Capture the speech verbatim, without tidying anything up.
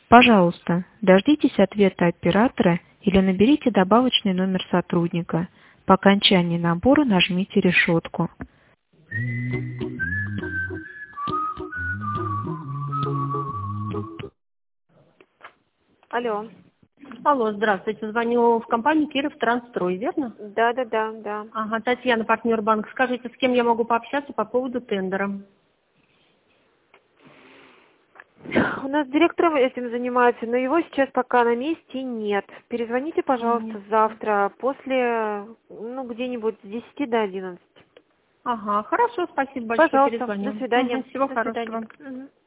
Пожалуйста, дождитесь ответа оператора или наберите добавочный номер сотрудника. По окончании набора нажмите решетку. Алло. Алло, здравствуйте. Звоню в компанию Киров Трансстрой, верно? Да, да, да, да. Ага, Татьяна, партнер банка. Скажите, с кем я могу пообщаться по поводу тендера? У нас директором этим занимается, но его сейчас пока на месте нет. Перезвоните, пожалуйста, Мгм. завтра после, ну, где-нибудь с десяти до одиннадцати. Ага, хорошо, спасибо большое, Пожалуйста, до перезвоню. свидания. Мгм, всего До свидания. хорошего. Мгм.